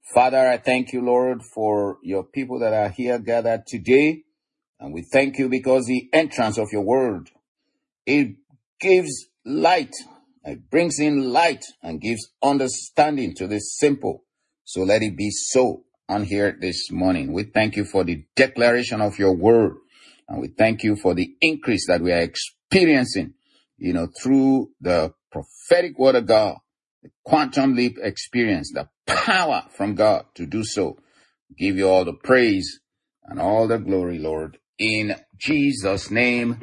Father, I thank you, Lord, for your people that are here gathered today. And we thank you because the entrance of your word, it gives light. It brings in light and gives understanding to the simple. So let it be so on here this morning. We thank you for the declaration of your word. And we thank you for the increase that we are experiencing, through the prophetic word of God, the quantum leap experience, the power from God to do so. Give you all the praise and all the glory, Lord. In Jesus' name,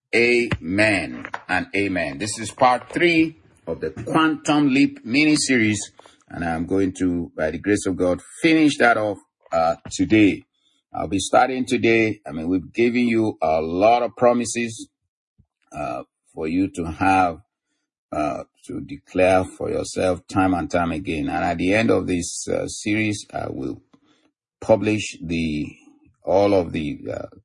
amen and amen. This is part 3 of the Quantum Leap mini-series, and I'm going to, by the grace of God, finish that off today. I'll be starting today. We've given you a lot of promises for you to have, to declare for yourself time and time again. And at the end of this series, I will publish all of the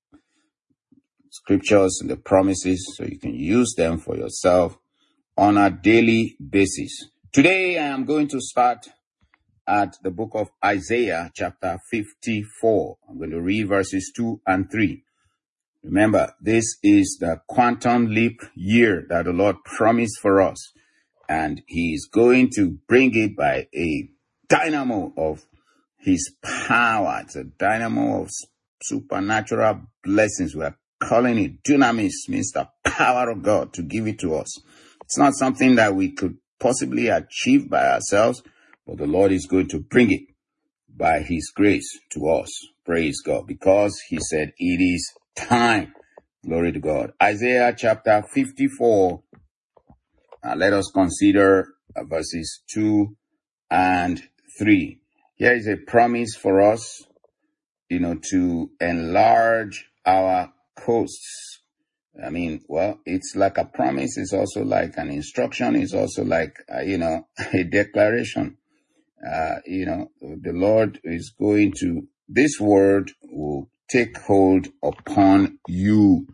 scriptures and the promises so you can use them for yourself on a daily basis. Today I am going to start at the book of Isaiah chapter 54. I'm going to read verses 2 and 3. Remember, this is the quantum leap year that the Lord promised for us, and he is going to bring it by a dynamo of his power. It's a dynamo of supernatural blessings. We are calling it dunamis, means the power of God to give it to us. It's not something that we could possibly achieve by ourselves, but the Lord is going to bring it by his grace to us. Praise God. Because he said it is time. Glory to God. Isaiah chapter 54. Let us consider verses 2 and 3. Here is a promise for us, to enlarge our coasts. It's like a promise. It's also like an instruction. It's also like, a declaration. The Lord is going to, this word will take hold upon you.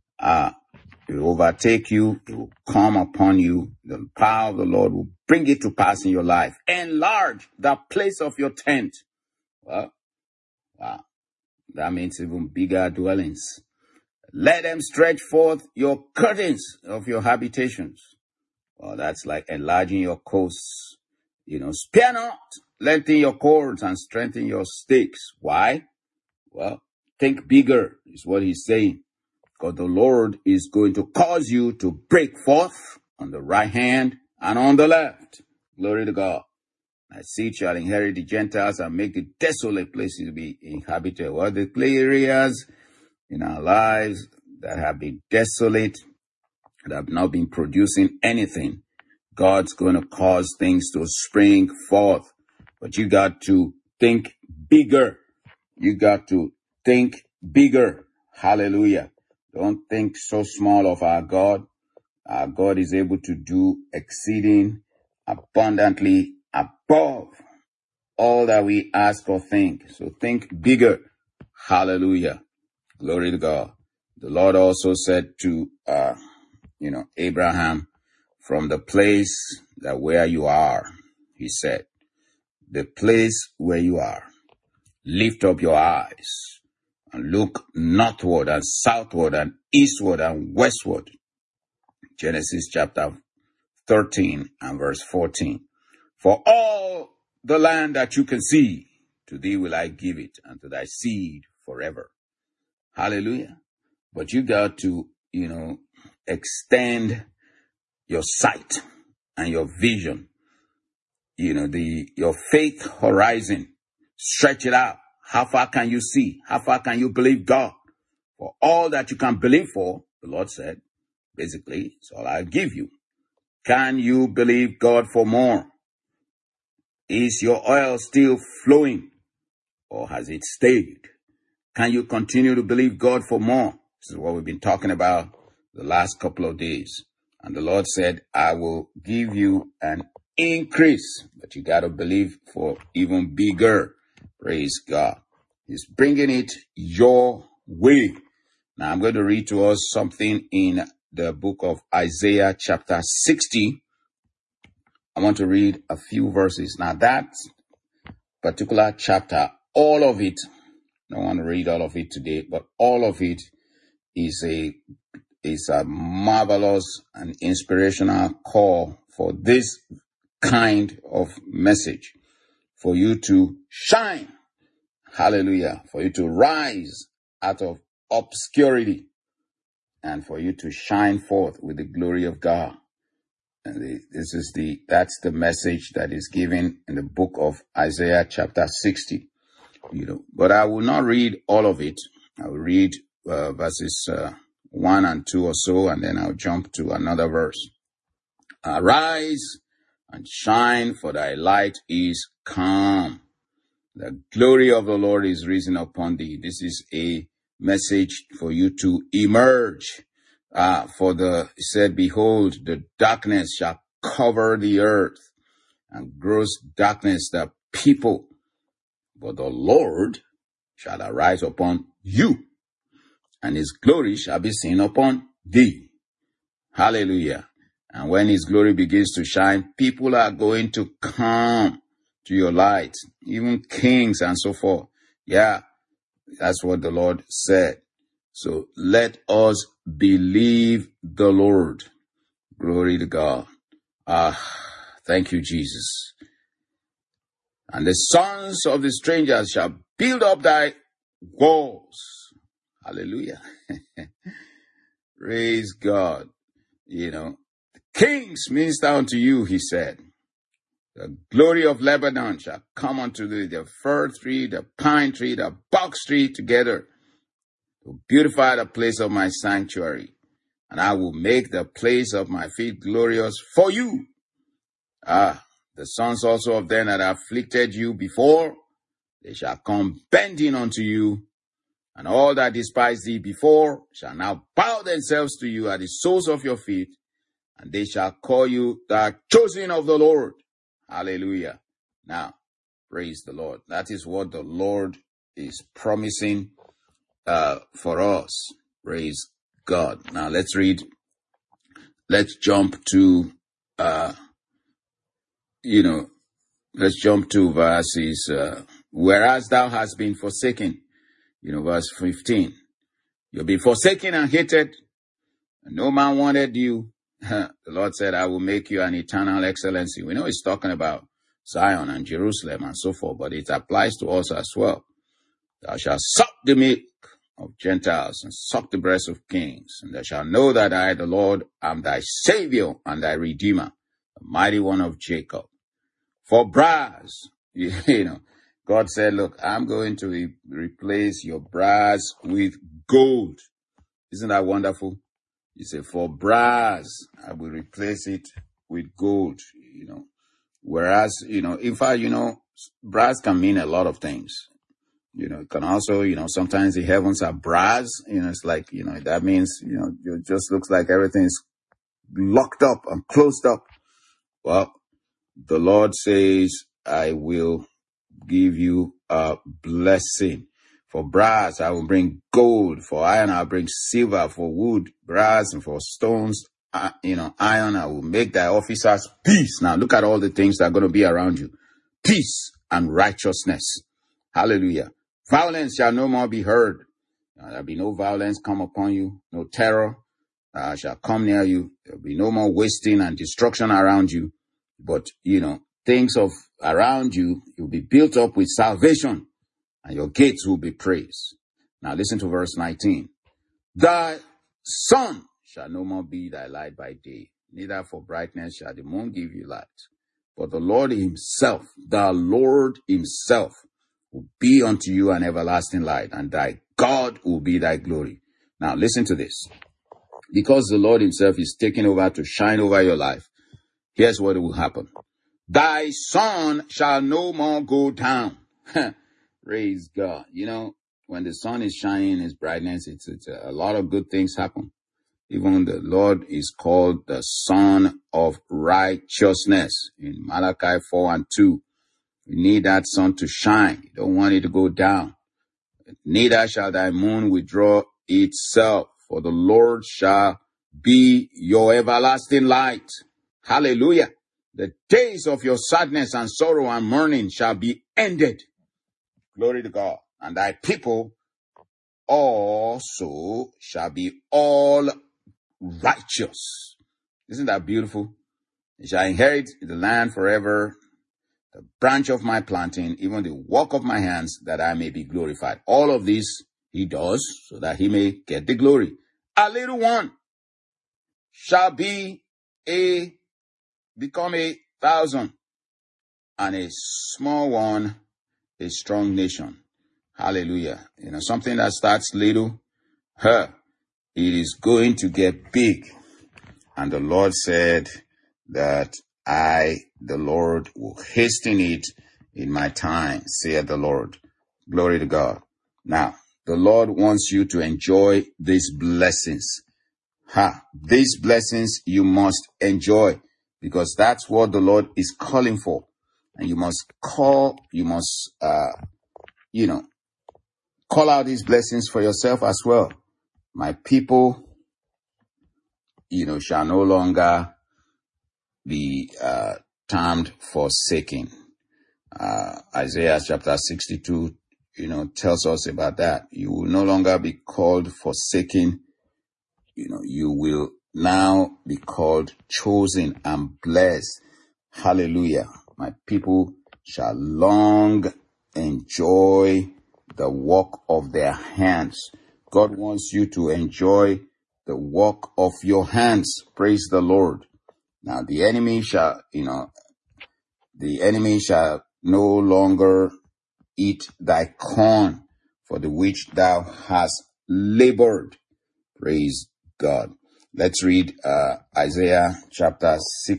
It will overtake you. It will come upon you. The power of the Lord will bring it to pass in your life. Enlarge the place of your tent. Well, wow. That means even bigger dwellings. Let them stretch forth your curtains of your habitations. Well, that's like enlarging your coasts. Spare not, lengthen your cords and strengthen your stakes. Why? Well, think bigger is what he's saying. Because the Lord is going to cause you to break forth on the right hand and on the left. Glory to God. I see it shall inherit the Gentiles and make the desolate places to be inhabited. Well, the areas in our lives that have been desolate, that have not been producing anything, God's going to cause things to spring forth. But you got to think bigger. You got to think bigger. Hallelujah. Don't think so small of our God. Our God is able to do exceeding abundantly above all that we ask or think. So think bigger. Hallelujah. Glory to God. The Lord also said to, Abraham, from the place that where you are, he said, the place where you are, lift up your eyes and look northward and southward and eastward and westward. Genesis chapter 13 and verse 14. For all the land that you can see, to thee will I give it, and to thy seed forever. Hallelujah. But you got to, extend your sight and your vision, your faith horizon. Stretch it out. How far can you see? How far can you believe God? For all that you can believe for, the Lord said, basically, it's all I'll give you. Can you believe God for more? Is your oil still flowing, or has it stayed? Can you continue to believe God for more? This is what we've been talking about the last couple of days. And the Lord said, I will give you an increase, but you got to believe for even bigger. Praise God. He's bringing it your way. Now I'm going to read to us something in the book of Isaiah chapter 60. I want to read a few verses. Now that particular chapter, all of it, I don't want to read all of it today, but all of it is a marvelous and inspirational call for this kind of message, for you to shine. Hallelujah. For you to rise out of obscurity and for you to shine forth with the glory of God. And that's the message that is given in the book of Isaiah chapter 60. But I will not read all of it. I will read verses 1 and 2 or so, and then I'll jump to another verse. Arise and shine, for thy light is come. The glory of the Lord is risen upon thee. This is a message for you to emerge. It said, behold, the darkness shall cover the earth, and gross darkness the people. But the Lord shall arise upon you, and his glory shall be seen upon thee. Hallelujah. And when his glory begins to shine, people are going to come to your light, even kings and so forth. Yeah, that's what the Lord said. So let us believe the Lord. Glory to God. Thank you, Jesus. And the sons of the strangers shall build up thy walls. Hallelujah. Praise God. Kings minister unto you, he said. The glory of Lebanon shall come unto thee, the fir tree, the pine tree, the box tree together, to beautify the place of my sanctuary. And I will make the place of my feet glorious for you. The sons also of them that afflicted you before, they shall come bending unto you. And all that despised thee before shall now bow themselves to you at the soles of your feet. And they shall call you the chosen of the Lord. Hallelujah. Now, praise the Lord. That is what the Lord is promising for us. Praise God. Now, let's read. Let's jump to, let's jump to verses, whereas thou hast been forsaken, verse 15. You'll be forsaken and hated, and no man wanted you. The Lord said, I will make you an eternal excellency. We know he's talking about Zion and Jerusalem and so forth, but it applies to us as well. Thou shalt suck the milk of Gentiles and suck the breast of kings, and they shall know that I, the Lord, am thy Savior and thy Redeemer, the mighty one of Jacob. For brass, God said, look, I'm going to replace your brass with gold. Isn't that wonderful? He said, for brass, I will replace it with gold, Whereas, in fact, brass can mean a lot of things. It can also, sometimes the heavens are brass, it's like, that means, it just looks like everything's locked up and closed up. Well, the Lord says, I will give you a blessing. For brass, I will bring gold. For iron, I'll bring silver. For wood, brass, and for stones, iron, I will make thy officers peace. Now, look at all the things that are going to be around you. Peace and righteousness. Hallelujah. Violence shall no more be heard. There'll be no violence come upon you. No terror shall come near you. There'll be no more wasting and destruction around you. But, things of around you, you'll be built up with salvation. And your gates will be praised. Now listen to verse 19. Thy sun shall no more be thy light by day, neither for brightness shall the moon give you light. But the Lord himself will be unto you an everlasting light, and thy God will be thy glory. Now listen to this. Because the Lord himself is taking over to shine over your life, here's what will happen. Thy sun shall no more go down. Praise God. When the sun is shining in its brightness, it's a lot of good things happen. Even the Lord is called the Son of Righteousness in Malachi 4 and 2. You need that sun to shine. You don't want it to go down. Neither shall thy moon withdraw itself, for the Lord shall be your everlasting light. Hallelujah. The days of your sadness and sorrow and mourning shall be ended. Glory to God. And thy people also shall be all righteous. Isn't that beautiful? They shall inherit the land forever, the branch of my planting, even the work of my hands, that I may be glorified. All of this he does so that he may get the glory. A little one shall become 1,000, and a small one a strong nation. Hallelujah. Something that starts little, it is going to get big. And the Lord said that I, the Lord, will hasten it in my time, saith the Lord. Glory to God. Now, the Lord wants you to enjoy these blessings. These blessings you must enjoy, because that's what the Lord is calling for. And you must call out these blessings for yourself as well. My people, shall no longer be termed forsaken. Isaiah chapter 62, tells us about that. You will no longer be called forsaken. You will now be called chosen and blessed. Hallelujah. My people shall long enjoy the work of their hands. God wants you to enjoy the work of your hands. Praise the Lord. Now the enemy shall no longer eat thy corn, for the which thou hast labored. Praise God. Let's read Isaiah chapter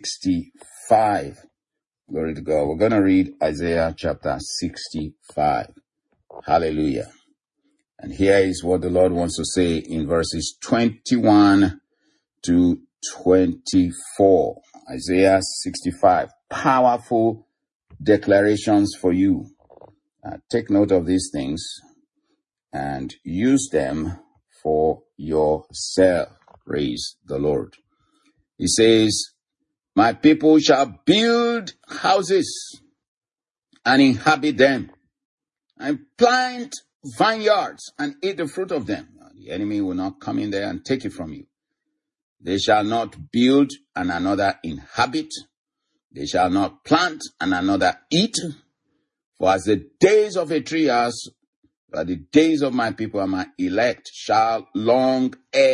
65. Glory to God. We're going to read Isaiah chapter 65. Hallelujah. And here is what the Lord wants to say in verses 21 to 24. Isaiah 65. Powerful declarations for you. Take note of these things and use them for yourself. Praise the Lord. He says, my people shall build houses and inhabit them, and plant vineyards and eat the fruit of them. The enemy will not come in there and take it from you. They shall not build and another inhabit. They shall not plant and another eat. For as the days of a tree are, the days of my people and my elect shall long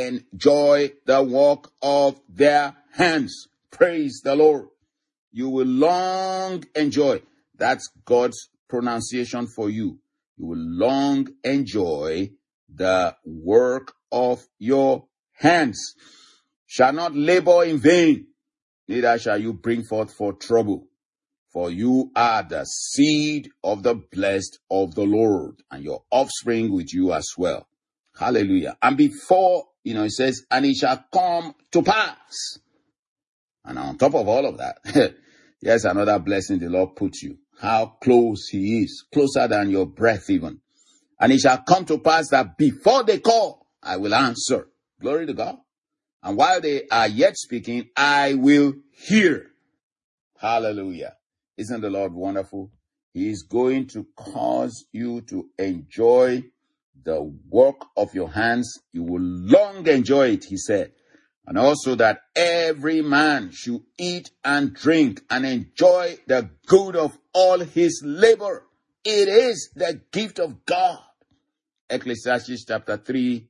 enjoy the work of their hands. Praise the Lord. You will long enjoy. That's God's pronunciation for you. You will long enjoy the work of your hands. Shall not labor in vain, neither shall you bring forth for trouble. For you are the seed of the blessed of the Lord, and your offspring with you as well. Hallelujah. And before, it says, and it shall come to pass. And on top of all of that, here's another blessing the Lord puts you. How close he is, closer than your breath even. And it shall come to pass that before they call, I will answer. Glory to God. And while they are yet speaking, I will hear. Hallelujah. Isn't the Lord wonderful? He is going to cause you to enjoy the work of your hands. You will long enjoy it, he said. And also that every man should eat and drink and enjoy the good of all his labor. It is the gift of God. Ecclesiastes chapter 3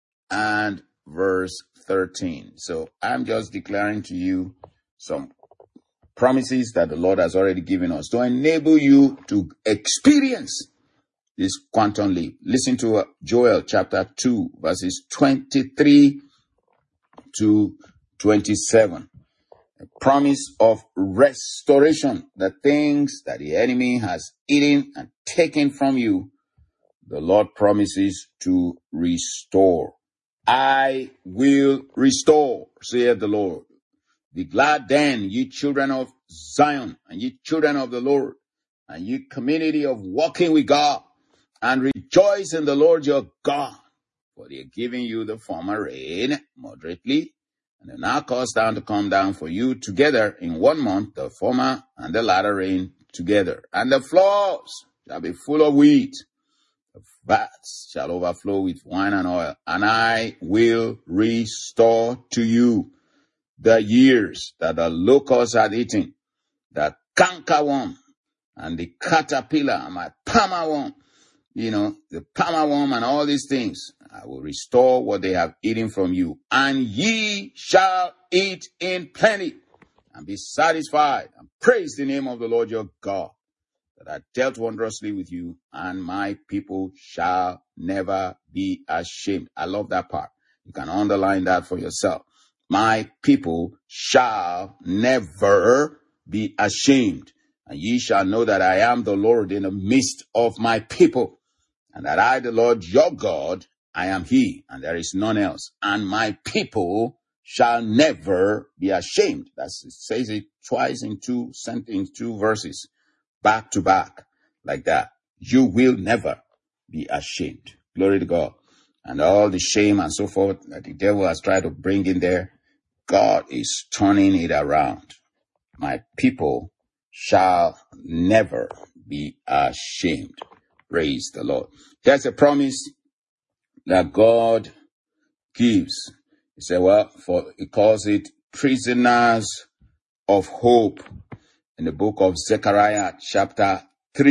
and verse 13. So I'm just declaring to you some promises that the Lord has already given us to enable you to experience this quantum leap. Listen to Joel chapter 2 verses 23 to 27. A promise of restoration. The things that the enemy has eaten and taken from you, the Lord promises to restore. I will restore, saith the Lord. Be glad then, ye children of Zion, and ye children of the Lord, and ye community of walking with God, and rejoice in the Lord your God, for they are giving you the former rain moderately, And it now caused down to come down for you together in 1 month, the former and the latter rain together. And the floors shall be full of wheat. The vats shall overflow with wine and oil. And I will restore to you the years that the locust had eaten, the cankerworm and the caterpillar and my palmer worm, the palmer worm and all these things. I will restore what they have eaten from you, and ye shall eat in plenty and be satisfied, and praise the name of the Lord your God, that I dealt wondrously with you, and my people shall never be ashamed. I love that part. You can underline that for yourself. My people shall never be ashamed, and ye shall know that I am the Lord in the midst of my people, and that I, the Lord your God, I am he, and there is none else. And my people shall never be ashamed. It says it twice in two verses, back to back, like that. You will never be ashamed. Glory to God. And all the shame and so forth that the devil has tried to bring in there, God is turning it around. My people shall never be ashamed. Praise the Lord. That's a promise that God gives. He said, he calls it prisoners of hope in the book of Zechariah chapter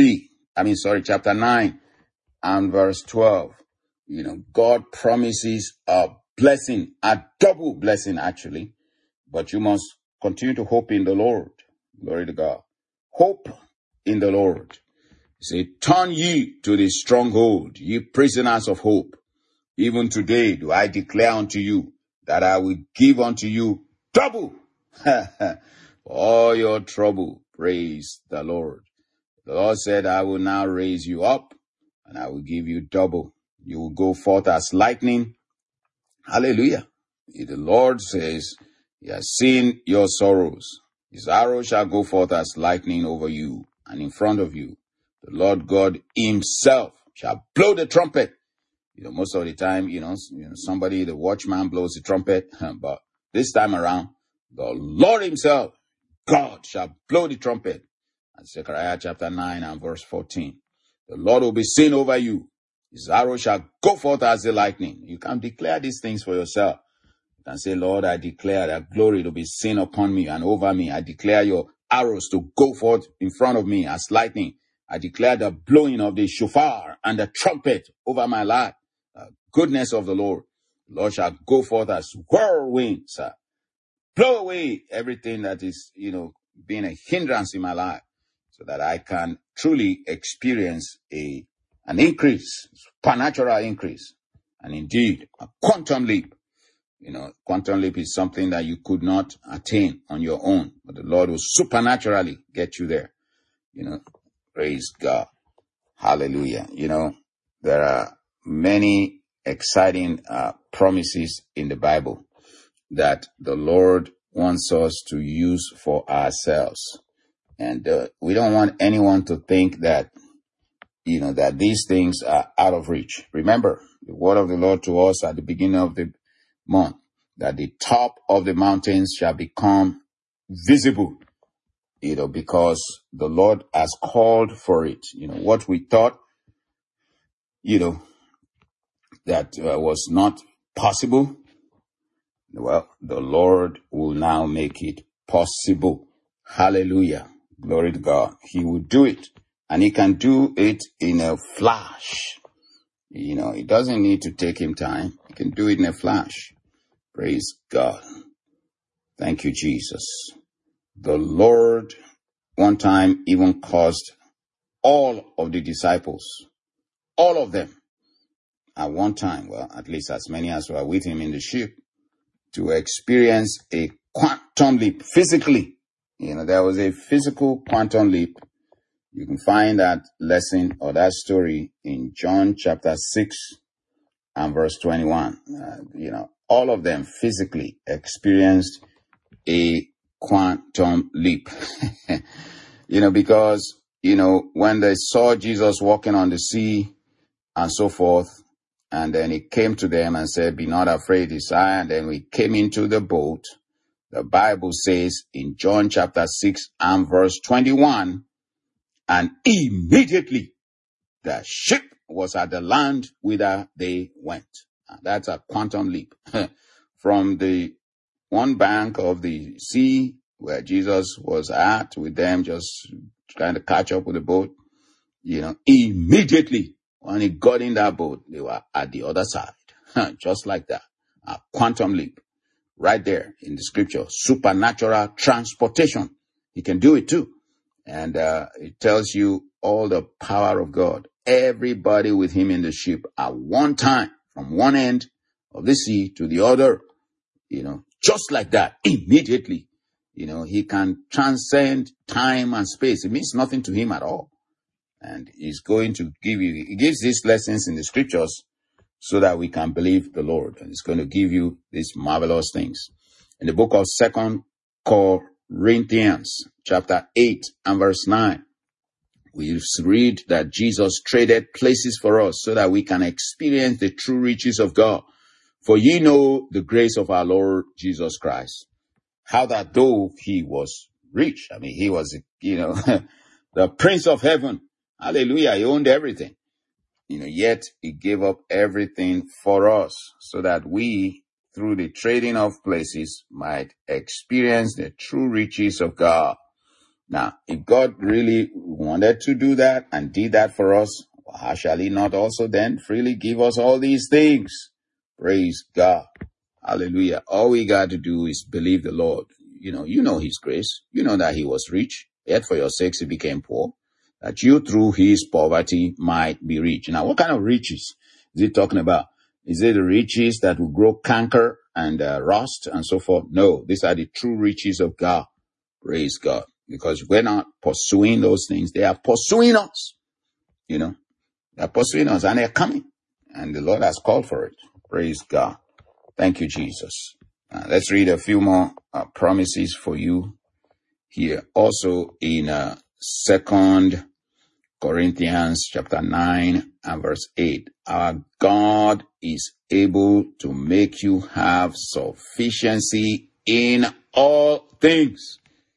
9 and verse 12. God promises a blessing, a double blessing actually, but you must continue to hope in the Lord. Glory to God. Hope in the Lord. He said, turn ye to the stronghold, ye prisoners of hope. Even today do I declare unto you that I will give unto you double for all your trouble. Praise the Lord. The Lord said, I will now raise you up and I will give you double. You will go forth as lightning. Hallelujah. The Lord says, he has seen your sorrows. His arrow shall go forth as lightning over you and in front of you. The Lord God himself shall blow the trumpet. Most of the time, the watchman blows the trumpet, but this time around, the Lord himself, God, shall blow the trumpet. And Zechariah chapter 9 and verse 14. The Lord will be seen over you. His arrow shall go forth as the lightning. You can declare these things for yourself. You can say, Lord, I declare that glory to be seen upon me and over me. I declare your arrows to go forth in front of me as lightning. I declare the blowing of the shofar and the trumpet over my life. Goodness of the Lord. The Lord shall go forth as whirlwinds. Blow away everything that is, being a hindrance in my life, so that I can truly experience an increase, supernatural increase, and indeed a quantum leap. Quantum leap is something that you could not attain on your own, but the Lord will supernaturally get you there. Praise God. Hallelujah. There are many exciting promises in the Bible that the Lord wants us to use for ourselves. And we don't want anyone to think that, that these things are out of reach. Remember the word of the Lord to us at the beginning of the month, that the top of the mountains shall become visible, because the Lord has called for it. What we thought, that was not possible, well, the Lord will now make it possible. Hallelujah. Glory to God. He will do it. And he can do it in a flash. It doesn't need to take him time. He can do it in a flash. Praise God. Thank you, Jesus. The Lord one time even caused all of the disciples, all of them, at one time, well, at least as many as were with him in the ship, to experience a quantum leap physically. There was a physical quantum leap. You can find that lesson or that story in John chapter 6 and verse 21. All of them physically experienced a quantum leap. Because, when they saw Jesus walking on the sea and so forth, And then he came to them and said, be not afraid, is I. And then we came into the boat. The Bible says in John chapter 6 and verse 21, and immediately the ship was at the land whither they went. That's a quantum leap from the one bank of the sea where Jesus was at with them, just trying to catch up with the boat. Immediately when he got in that boat, they were at the other side, just like that. A quantum leap right there in the scripture. Supernatural transportation. He can do it too. And it tells you all the power of God. Everybody with him in the ship at one time, from one end of the sea to the other, just like that, immediately. He can transcend time and space. It means nothing to him at all. And he's going to he gives these lessons in the scriptures so that we can believe the Lord. And he's going to give you these marvelous things. In the book of 2 Corinthians, chapter 8 and verse 9, we read that Jesus traded places for us so that we can experience the true riches of God. For ye know the grace of our Lord Jesus Christ, how that though he was rich, he was, the Prince of Heaven. Hallelujah. He owned everything. Yet he gave up everything for us so that we, through the trading of places, might experience the true riches of God. Now, if God really wanted to do that and did that for us, how shall he not also then freely give us all these things? Praise God. Hallelujah. All we got to do is believe the Lord. You know his grace. You know that he was rich, yet for your sakes he became poor, that you through his poverty might be rich. Now, what kind of riches is he talking about? Is it the riches that will grow canker and rust and so forth? No, these are the true riches of God. Praise God. Because we're not pursuing those things. They are pursuing us. They're pursuing us and they're coming. And the Lord has called for it. Praise God. Thank you, Jesus. Let's read a few more promises for you here. Also in 2 Corinthians chapter 9 and verse 8. Our God is able to make you have sufficiency in all things.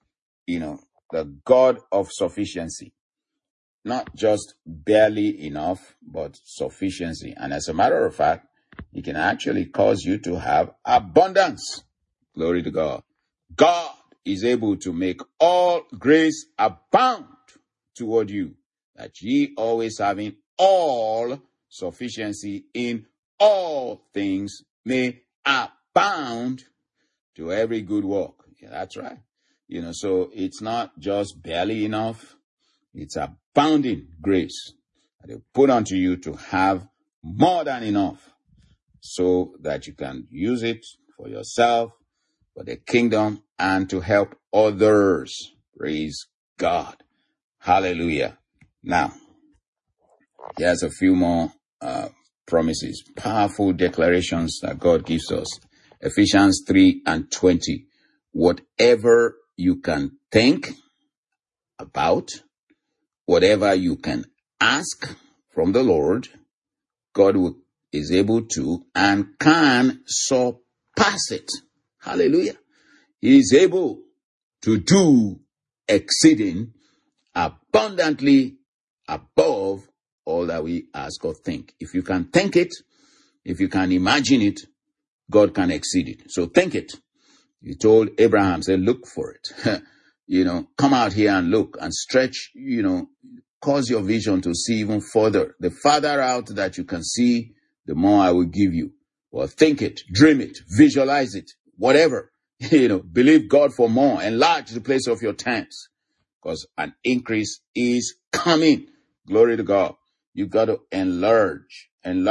The God of sufficiency. Not just barely enough, but sufficiency. And as a matter of fact, he can actually cause you to have abundance. Glory to God. God is able to make all grace abound toward you, that ye always having all sufficiency in all things may abound to every good work. Yeah, that's right. So it's not just barely enough. It's abounding grace that they put unto you to have more than enough so that you can use it for yourself, for the kingdom, and to help others. Praise God. Hallelujah. Now, here's a few more promises, powerful declarations that God gives us. Ephesians 3 and 20. Whatever you can think about, whatever you can ask from the Lord, God is able to and can surpass it. Hallelujah. He is able to do exceeding abundantly above all that we ask or think. If you can think it, if you can imagine it, God can exceed it. So think it. He told Abraham, say, look for it. Come out here and look and stretch, cause your vision to see even further. The farther out that you can see, the more I will give you. Well, think it, dream it, visualize it, whatever. Believe God for more. Enlarge the place of your tents, because an increase is coming. Glory to God. You got to enlarge.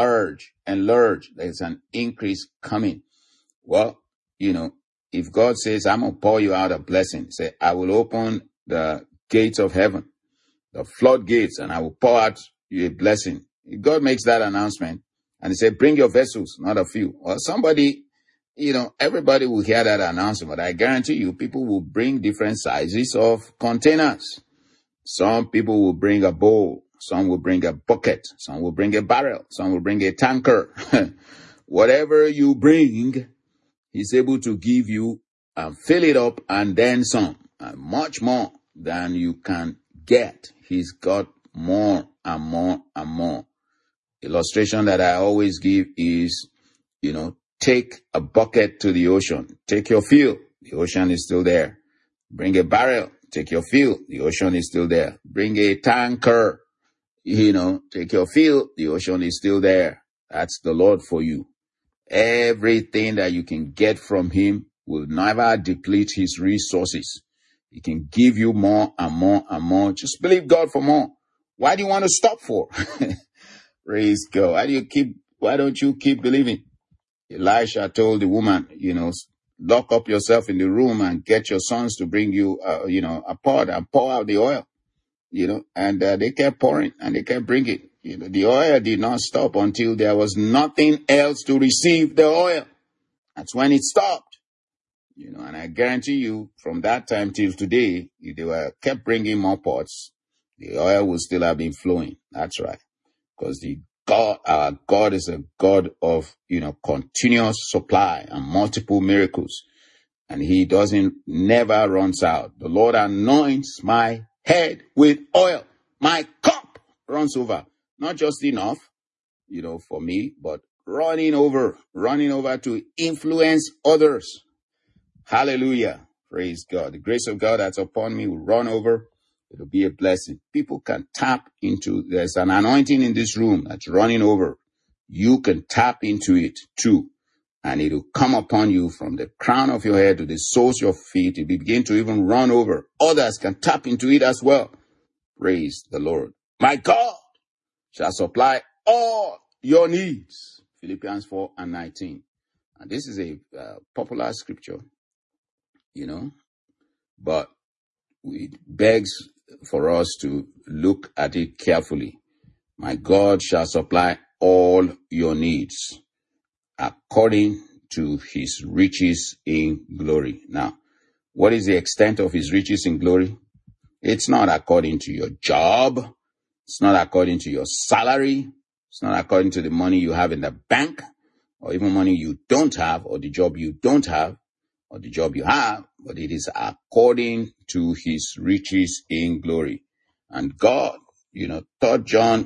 There's an increase coming. Well, if God says, I'm going to pour you out a blessing, say, I will open the gates of heaven, the floodgates, and I will pour out you a blessing. If God makes that announcement and he said, bring your vessels, not a few. Well, somebody, everybody will hear that announcement, but I guarantee you people will bring different sizes of containers. Some people will bring a bowl. Some will bring a bucket. Some will bring a barrel. Some will bring a tanker. Whatever you bring, he's able to give you and fill it up and then some, and much more than you can get. He's got more and more and more. Illustration that I always give is, take a bucket to the ocean. Take your fill. The ocean is still there. Bring a barrel. Take your fill. The ocean is still there. Bring a tanker. Take your fill. The ocean is still there. That's the Lord for you. Everything that you can get from him will never deplete his resources. He can give you more and more and more. Just believe God for more. Why do you want to stop for? Praise God. Why don't you keep believing? Elisha told the woman, lock up yourself in the room and get your sons to bring you, a pot and pour out the oil, and they kept pouring and they kept bringing. The oil did not stop until there was nothing else to receive the oil. That's when it stopped. And I guarantee you from that time till today, if they were kept bringing more pots, the oil will still have been flowing. That's right. Because our God is a God of, continuous supply and multiple miracles. And he never runs out. The Lord anoints my head with oil. My cup runs over. Not just enough, for me, but running over to influence others. Hallelujah. Praise God. The grace of God that's upon me will run over. It'll be a blessing. People can tap into, there's an anointing in this room that's running over. You can tap into it too. And it'll come upon you from the crown of your head to the soles of your feet. It will begin to even run over. Others can tap into it as well. Praise the Lord. My God shall supply all your needs. Philippians 4:19. And this is a popular scripture, but it begs for us to look at it carefully. My God shall supply all your needs according to his riches in glory. Now, what is the extent of his riches in glory? It's not according to your job. It's not according to your salary. It's not according to the money you have in the bank, or even money you don't have, or the job you don't have, or the job you have, but it is according to his riches in glory. And God, 3 John,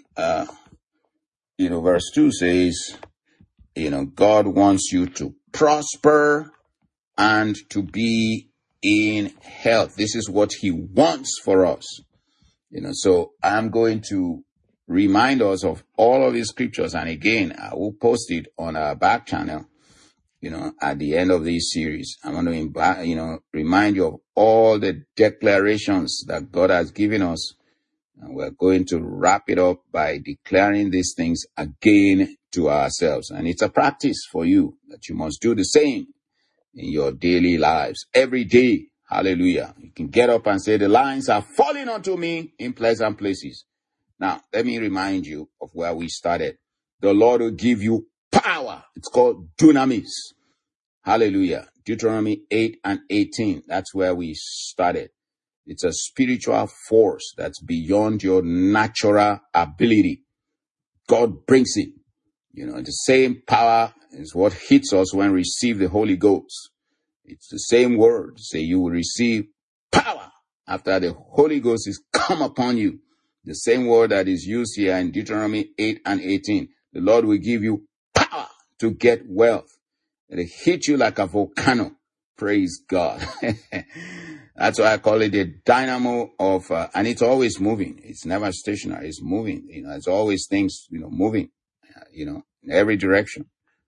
verse 2 says, God wants you to prosper and to be in health. This is what he wants for us. So I'm going to remind us of all of these scriptures. And again, I will post it on our back channel, at the end of this series. I want to, remind you of all the declarations that God has given us. And we're going to wrap it up by declaring these things again to ourselves. And it's a practice for you that you must do the same in your daily lives every day. Hallelujah. You can get up and say, the lines are falling onto me in pleasant places. Now, let me remind you of where we started. The Lord will give you power. It's called dunamis. Hallelujah. Deuteronomy 8:18. That's where we started. It's a spiritual force that's beyond your natural ability. God brings it. The same power is what hits us when we receive the Holy Ghost. It's the same word. Say you will receive power after the Holy Ghost is come upon you. The same word that is used here in Deuteronomy 8:18. The Lord will give you power to get wealth. It'll hit you like a volcano. Praise God. That's why I call it the dynamo of, and it's always moving. It's never stationary. It's moving. It's always things, moving, in every direction.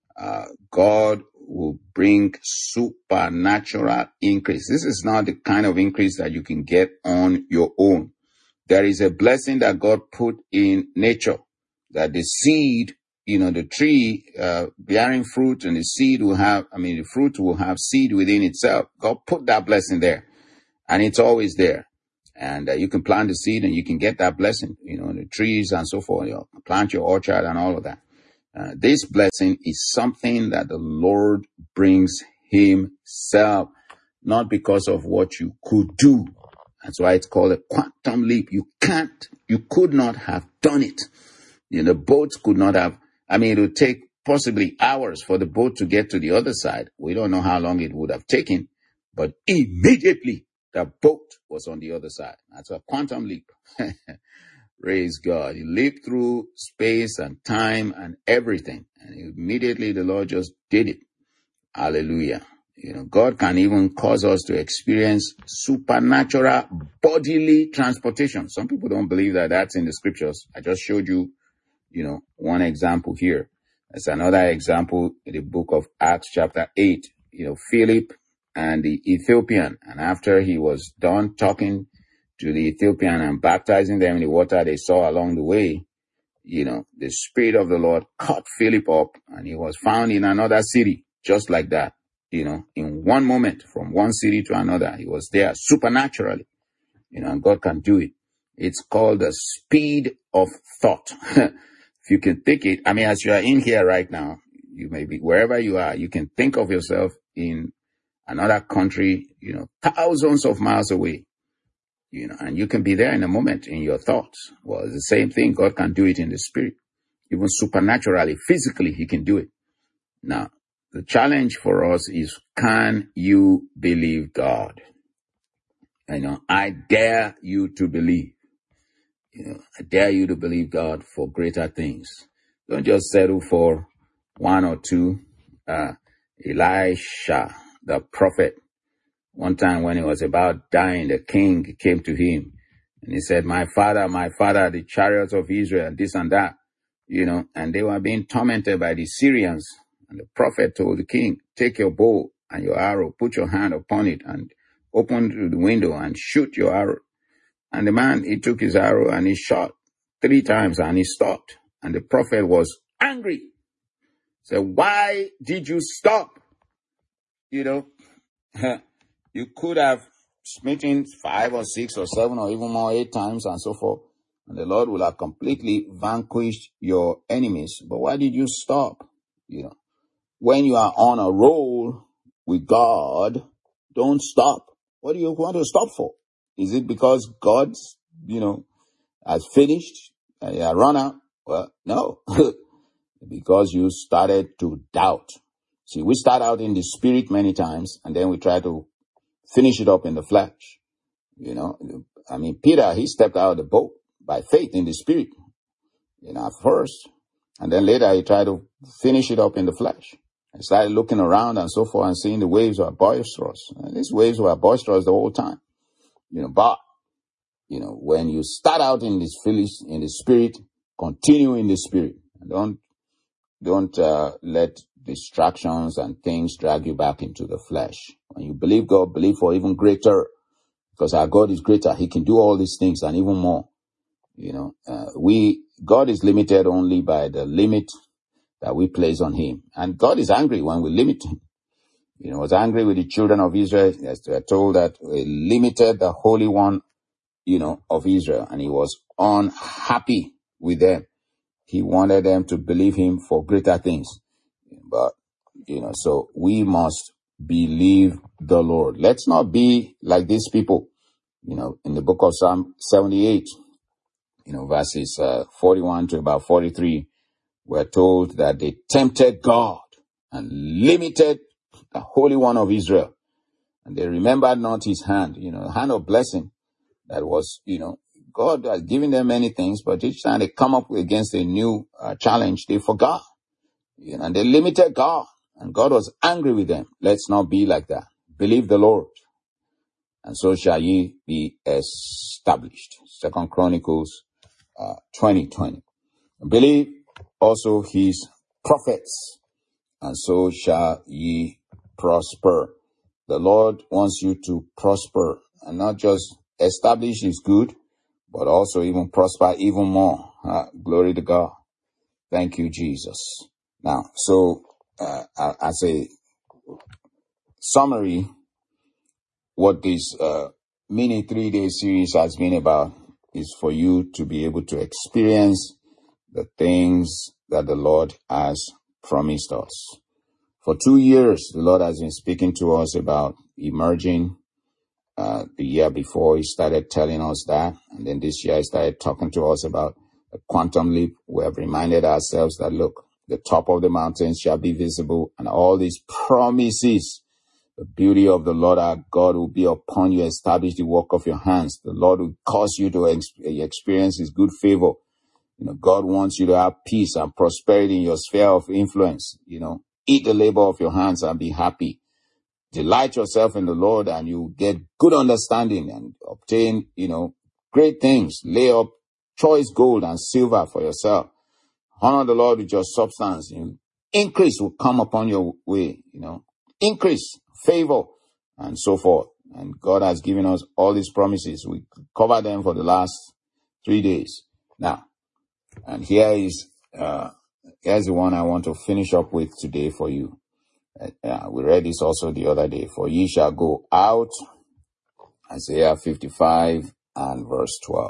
God will bring supernatural increase. This is not the kind of increase that you can get on your own. There is a blessing that God put in nature, that the seed, the tree bearing fruit, and the seed will have, the fruit will have seed within itself. God put that blessing there, and it's always there. And you can plant the seed and you can get that blessing, the trees and so forth. Plant your orchard and all of that. This blessing is something that the Lord brings himself, not because of what you could do. That's why it's called a quantum leap. You could not have done it. The boat could not have, it would take possibly hours for the boat to get to the other side. We don't know how long it would have taken, but immediately the boat was on the other side. That's a quantum leap. Praise God. You leap through space and time and everything. And immediately the Lord just did it. Hallelujah. God can even cause us to experience supernatural bodily transportation. Some people don't believe that that's in the scriptures. I just showed you, one example here. There's another example in the book of Acts chapter 8. Philip and the Ethiopian. And after he was done talking to the Ethiopian and baptizing them in the water they saw along the way, the Spirit of the Lord caught Philip up and he was found in another city, just like that. In one moment, from one city to another, he was there supernaturally. And God can do it. It's called the speed of thought. If you can think it, as you are in here right now, you may be wherever you are, you can think of yourself in another country, thousands of miles away, and you can be there in a moment in your thoughts. Well, it's the same thing. God can do it in the spirit, even supernaturally, physically, he can do it. Now, the challenge for us is, can you believe God? I dare you to believe. I dare you to believe God for greater things. Don't just settle for one or two. Elisha, the prophet, one time when he was about dying, the king came to him and he said, my father, the chariots of Israel, this and that, and they were being tormented by the Syrians. And the prophet told the king, take your bow and your arrow, put your hand upon it and open the window and shoot your arrow. And the man, he took his arrow and he shot 3 times and he stopped. And the prophet was angry. He said, why did you stop? You could have smitten 5 or 6 or 7 or even more 8 times and so forth. And the Lord will have completely vanquished your enemies. But why did you stop? When you are on a roll with God, don't stop. What do you want to stop for? Is it because God's, has finished and you are run out? Well, no. Because you started to doubt. See, we start out in the spirit many times and then we try to finish it up in the flesh. Peter, he stepped out of the boat by faith in the spirit, at first. And then later he tried to finish it up in the flesh. He started looking around and so forth and seeing the waves were boisterous. And these waves were boisterous the whole time. But when you start out in the spirit, continue in the spirit. And don't let distractions and things drag you back into the flesh. When you believe God, believe for even greater, because our God is greater. He can do all these things and even more. God is limited only by the limit that we place on him. And God is angry when we limit him. He was angry with the children of Israel. As they are told that we limited the Holy One, of Israel, and he was unhappy with them. He wanted them to believe him for greater things. But, so we must believe the Lord. Let's not be like these people, in the book of Psalm 78, verses 41 to about 43, we're told that they tempted God and limited the Holy One of Israel. And they remembered not his hand, hand of blessing that was, God has given them many things, but each time they come up against a new challenge, they forgot, and they limited God, and God was angry with them. Let's not be like that. Believe the Lord, and so shall ye be established. 2 Chronicles 20:20. Believe also his prophets, and so shall ye prosper. The Lord wants you to prosper, and not just establish is good, but also even prosper even more. Glory to God. Thank you, Jesus. Now, so as a summary, what this mini 3-day series has been about is for you to be able to experience the things that the Lord has promised us. For 2 years, the Lord has been speaking to us about emerging The year before, he started telling us that. And then this year, he started talking to us about a quantum leap. We have reminded ourselves that, look, the top of the mountains shall be visible, and all these promises, the beauty of the Lord our God will be upon you, establish the work of your hands. The Lord will cause you to experience his good favor. God wants you to have peace and prosperity in your sphere of influence. Eat the labor of your hands and be happy. Delight yourself in the Lord, and you get good understanding and obtain, great things. Lay up choice gold and silver for yourself. Honor the Lord with your substance. Increase will come upon your way, increase, favor, and so forth. And God has given us all these promises. We covered them for the last 3 days. Now, and here's the one I want to finish up with today for you. We read this also the other day. For ye shall go out, Isaiah 55 and verse 12.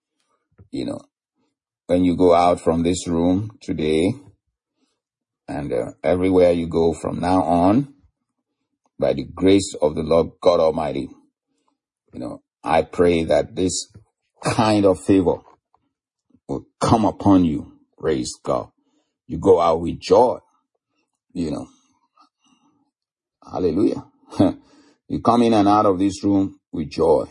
When you go out from this room today, and everywhere you go from now on, by the grace of the Lord God Almighty, I pray that this kind of favor will come upon you. Praise God. You go out with joy, Hallelujah. You come in and out of this room with joy.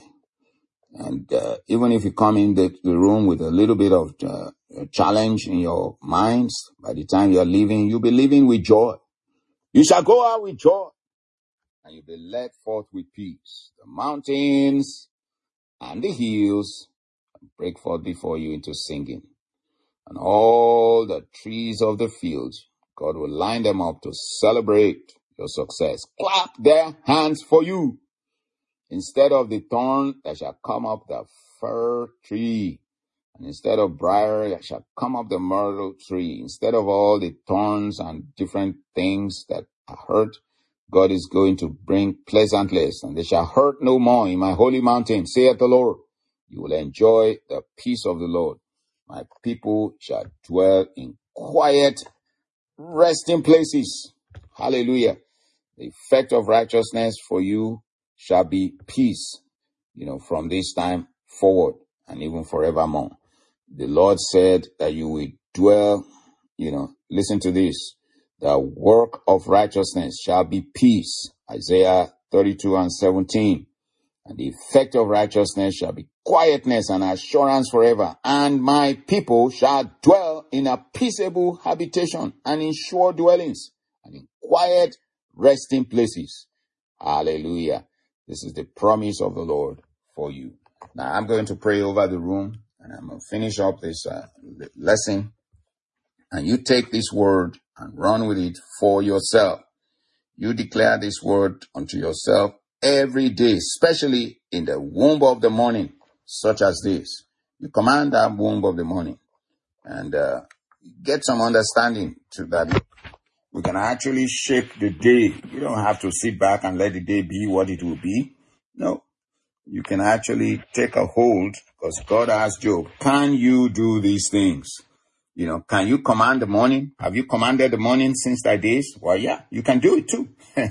And even if you come in the room with a little bit of challenge in your minds, by the time you're leaving, you'll be leaving with joy. You shall go out with joy, and you'll be led forth with peace. The mountains and the hills break forth before you into singing. And all the trees of the fields, God will line them up to celebrate your success. Clap their hands for you. Instead of the thorn, there shall come up the fir tree. And instead of briar, there shall come up the myrtle tree. Instead of all the thorns and different things that hurt, God is going to bring pleasantness, and they shall hurt no more in my holy mountain, saith the Lord. You will enjoy the peace of the Lord. My people shall dwell in quiet resting places. Hallelujah. The effect of righteousness for you shall be peace, from this time forward and even forevermore. The Lord said that you will dwell, listen to this. The work of righteousness shall be peace. Isaiah 32 and 17. And the effect of righteousness shall be quietness and assurance forever. And my people shall dwell in a peaceable habitation and in sure dwellings and in quiet resting places. Hallelujah. This is the promise of the Lord for you. Now I'm going to pray over the room, and I'm going to finish up this lesson. And you take this word and run with it for yourself. You declare this word unto yourself every day, especially in the womb of the morning, such as this. You command that womb of the morning, and get some understanding to that. We can actually shape the day. You don't have to sit back and let the day be what it will be. No, you can actually take a hold, because God asked Job, can you do these things? Can you command the morning? Have you commanded the morning since thy days? Well, yeah, you can do it too.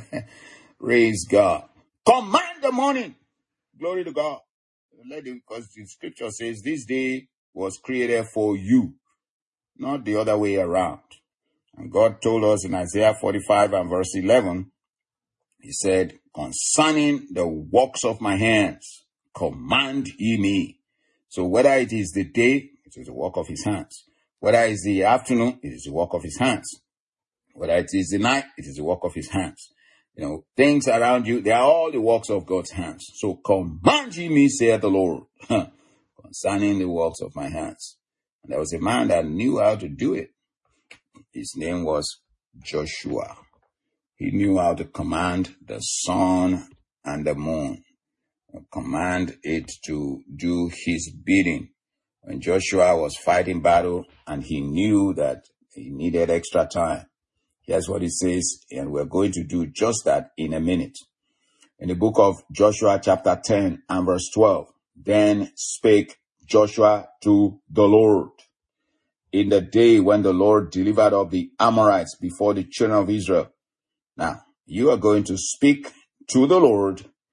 Praise God. Command the morning. Glory to God. Because the scripture says this day was created for you, not the other way around. And God told us in Isaiah 45 and verse 11, he said, concerning the works of my hands, command ye me. So whether it is the day, it is the work of his hands. Whether it is the afternoon, it is the work of his hands. Whether it is the night, it is the work of his hands. Things around you, they are all the works of God's hands. So command ye me, saith the Lord, concerning the works of my hands. And there was a man that knew how to do it. His name was Joshua. He knew how to command the sun and the moon, command it to do his bidding. When Joshua was fighting battle and he knew that he needed extra time, here's what it says, and we're going to do just that in a minute. In the book of Joshua chapter 10 and verse 12, then spake Joshua to the Lord in the day when the Lord delivered up the Amorites before the children of Israel. Now, you are going to speak to the Lord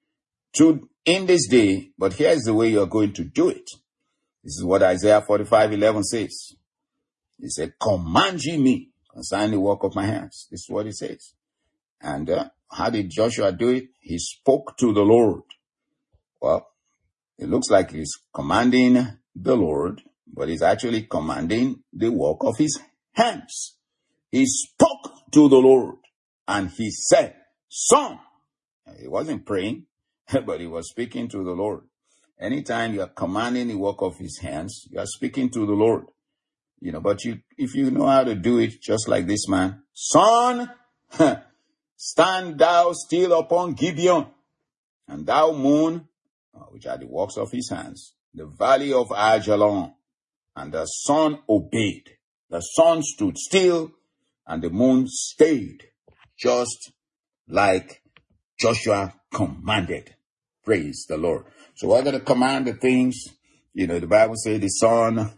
in this day, but here's the way you're going to do it. This is what Isaiah 45:11 says. He said, command ye me concerning the work of my hands. This is what he says. And how did Joshua do it? He spoke to the Lord. Well, it looks like he's commanding the Lord, but he's actually commanding the work of his hands. He spoke to the Lord and he said, son. He wasn't praying, but he was speaking to the Lord. Anytime you are commanding the work of his hands, you are speaking to the Lord. But if you know how to do it, just like this man, son, stand thou still upon Gibeon, and thou moon, which are the works of his hands, the valley of Ajalon. And the sun obeyed. The sun stood still, and the moon stayed, just like Joshua commanded. Praise the Lord. So we're going to command the things, the Bible says the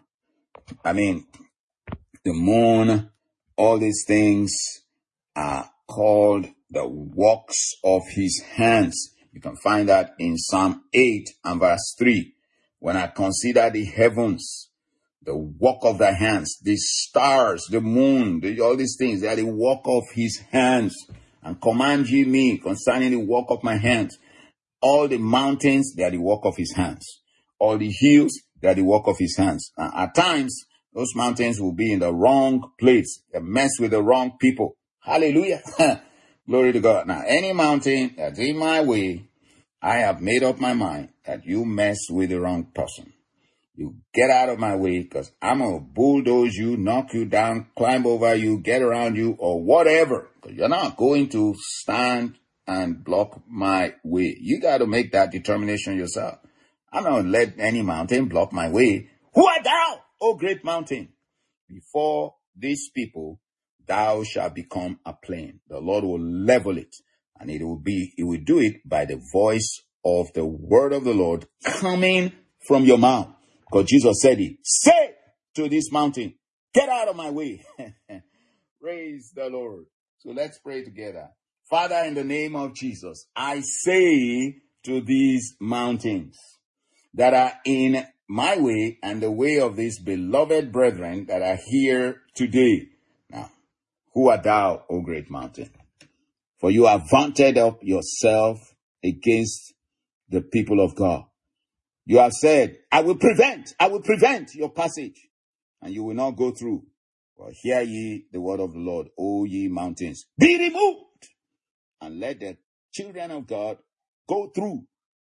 moon, all these things are called the works of his hands. You can find that in Psalm 8 and verse 3. When I consider the heavens, the work of thy hands, the stars, the moon, all these things, they are the work of his hands. And command ye me concerning the work of my hands. All the mountains, they are the work of his hands. All the hills, they are the work of his hands. At times, those mountains will be in the wrong place. They mess with the wrong people. Hallelujah. Glory to God. Now, any mountain that's in my way, I have made up my mind that you mess with the wrong person. You get out of my way, because I'm going to bulldoze you, knock you down, climb over you, get around you, or whatever. Because you're not going to stand and block my way. You got to make that determination yourself. I'm not going to let any mountain block my way. Who art thou, O great mountain? Before these people, thou shalt become a plain. The Lord will level it. And he will do it by the voice of the word of the Lord coming from your mouth. Because Jesus said it. Say to this mountain, get out of my way. Praise the Lord. So let's pray together. Father, in the name of Jesus, I say to these mountains that are in my way and the way of these beloved brethren that are here today. Now, who art thou, O great mountain? For you have vaunted up yourself against the people of God. You have said, I will prevent your passage, and you will not go through. Well, hear ye the word of the Lord, O ye mountains. Be removed, and let the children of God go through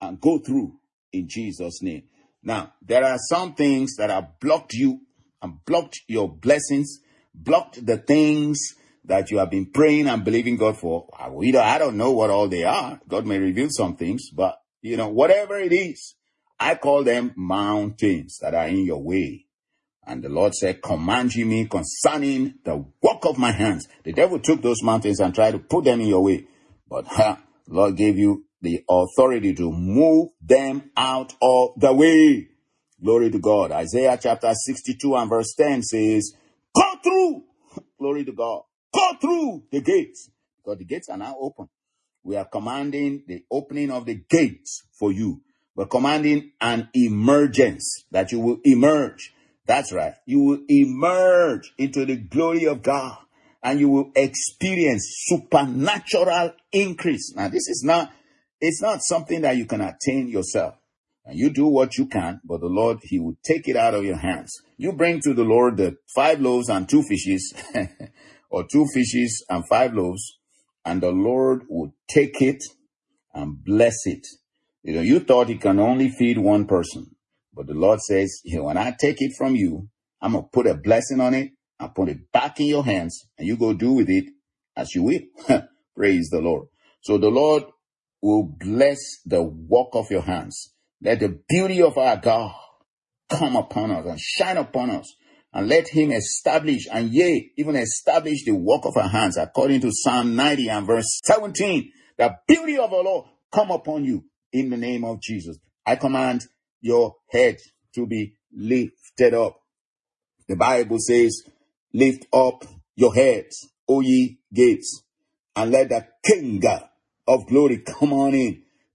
in Jesus' name. Now, there are some things that have blocked you and blocked your blessings, blocked the things that you have been praying and believing God for. I don't know what all they are. God may reveal some things, but whatever it is, I call them mountains that are in your way. And the Lord said, command ye me concerning the work of my hands. The devil took those mountains and tried to put them in your way. But the Lord gave you the authority to move them out of the way. Glory to God. Isaiah chapter 62 and verse 10 says, go through. Glory to God. Go through the gates. Because the gates are now open. We are commanding the opening of the gates for you. We're commanding an emergence, that you will emerge. That's right. You will emerge into the glory of God, and you will experience supernatural increase. Now, it's not something that you can attain yourself. And you do what you can, but the Lord, he will take it out of your hands. You bring to the Lord the 5 loaves and 2 fishes, or 2 fishes and 5 loaves, and the Lord will take it and bless it. You thought he can only feed one person. But the Lord says, when I take it from you, I'm going to put a blessing on it. I'll put it back in your hands, and you go do with it as you will. Praise the Lord. So the Lord will bless the work of your hands. Let the beauty of our God come upon us and shine upon us. And let him establish, and yea, even establish the work of our hands, according to Psalm 90 and verse 17. The beauty of the Lord come upon you in the name of Jesus. I command your head to be lifted up. The Bible says, lift up your heads, O ye gates, and let the King of glory come on in.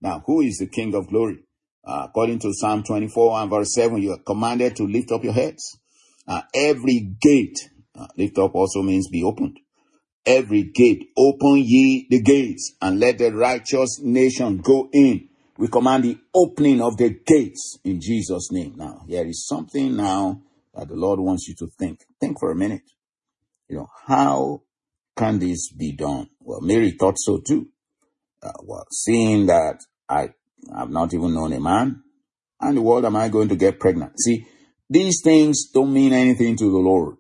Now, who is the King of glory? According to Psalm 24 and verse 7, you are commanded to lift up your heads. Every gate, lift up also means be opened. Every gate, open ye the gates, and let the righteous nation go in. We command the opening of the gates in Jesus' name. Now, there is something now that the Lord wants you to think. Think for a minute. How can this be done? Well, Mary thought so too. Seeing that I have not even known a man, and the world am I going to get pregnant? See, these things don't mean anything to the Lord.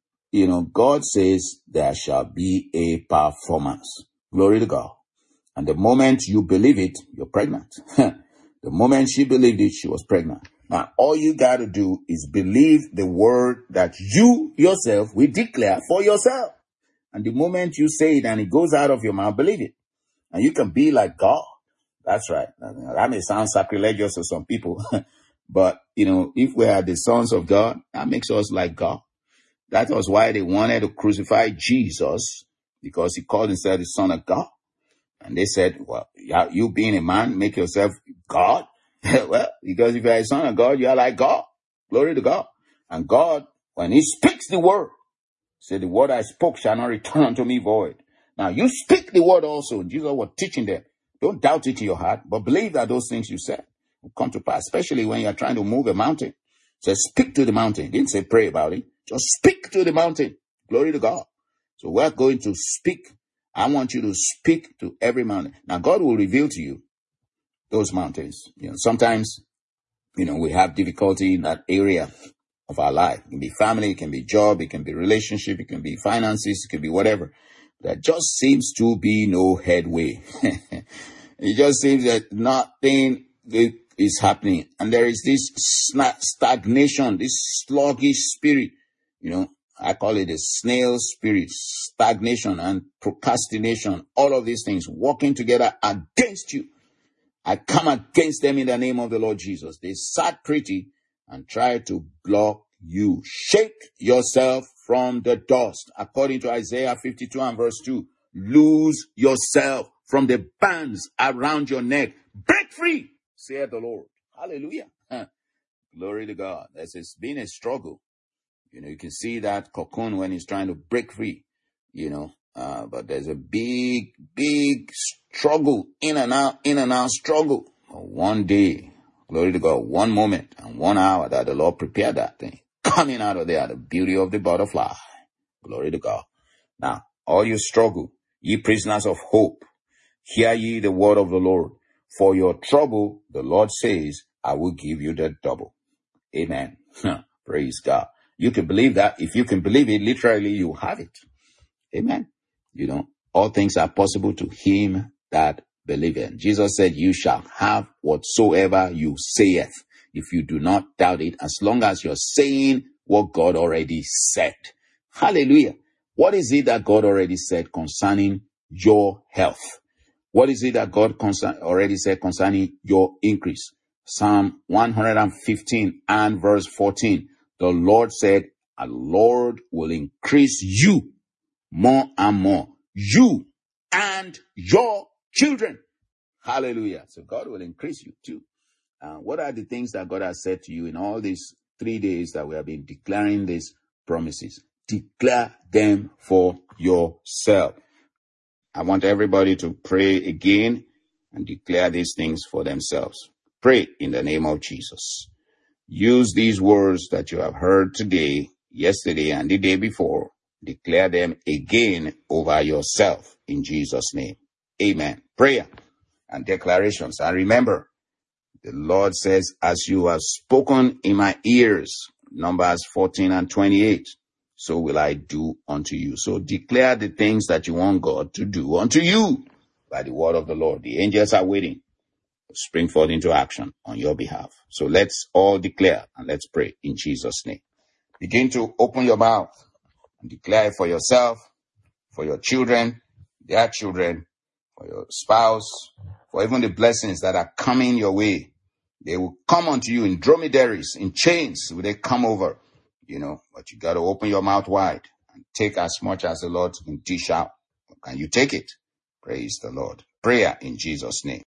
God says there shall be a performance. Glory to God. And the moment you believe it, you're pregnant. The moment she believed it, she was pregnant. Now, all you got to do is believe the word that you yourself will declare for yourself. And the moment you say it and it goes out of your mouth, believe it. And you can be like God. That's right. That may sound sacrilegious to some people. But, if we are the sons of God, that makes us like God. That was why they wanted to crucify Jesus, because he called himself the Son of God. And they said, well, you being a man, make yourself God? Well, because if you are a son of God, you are like God. Glory to God. And God, when he speaks the word, said, the word I spoke shall not return unto me void. Now, you speak the word also. Jesus was teaching them. Don't doubt it in your heart, but believe that those things you said will come to pass, especially when you are trying to move a mountain. So speak to the mountain. He didn't say pray about it. Just speak to the mountain. Glory to God. So we're going to speak. I want you to speak to every mountain. Now, God will reveal to you those mountains. Sometimes, we have difficulty in that area of our life. It can be family, it can be job, it can be relationship, it can be finances, it can be whatever. There just seems to be no headway. It just seems that nothing is happening. And there is this stagnation, this sluggish spirit. I call it a snail spirit, stagnation and procrastination. All of these things working together against you. I come against them in the name of the Lord Jesus. They sat pretty and try to block you. Shake yourself from the dust. According to Isaiah 52 and verse 2, lose yourself from the bands around your neck. Break free, saith the Lord. Hallelujah. Glory to God. It's been a struggle. You can see that cocoon when he's trying to break free, but there's a big, big struggle, in and out struggle. One day, glory to God, one moment and 1 hour that the Lord prepared that thing. Coming out of there, the beauty of the butterfly. Glory to God. Now, all you struggle, ye prisoners of hope, hear ye the word of the Lord. For your trouble, the Lord says, I will give you the double. Amen. Praise God. You can believe that. If you can believe it, literally, you have it. Amen. All things are possible to him that believeth. Jesus said, you shall have whatsoever you saith. If you do not doubt it, as long as you're saying what God already said. Hallelujah. What is it that God already said concerning your health? What is it that God already said concerning your increase? Psalm 115 and verse 14. The Lord said, the Lord will increase you more and more. You and your children. Hallelujah. So God will increase you too. What are the things that God has said to you in all these 3 days that we have been declaring these promises? Declare them for yourself. I want everybody to pray again and declare these things for themselves. Pray in the name of Jesus. Use these words that you have heard today, yesterday, and the day before. Declare them again over yourself in Jesus' name. Amen. Prayer and declarations. And remember, the Lord says, as you have spoken in my ears, Numbers 14 and 28, so will I do unto you. So declare the things that you want God to do unto you by the word of the Lord. The angels are waiting. Spring forth into action on your behalf. So let's all declare and let's pray in Jesus' name. Begin to open your mouth and declare for yourself, for your children, their children, for your spouse, for even the blessings that are coming your way. They will come unto you in dromedaries, in chains, will they come over, but you got to open your mouth wide and take as much as the Lord can dish out. Can you take it? Praise the Lord. Prayer in Jesus' name.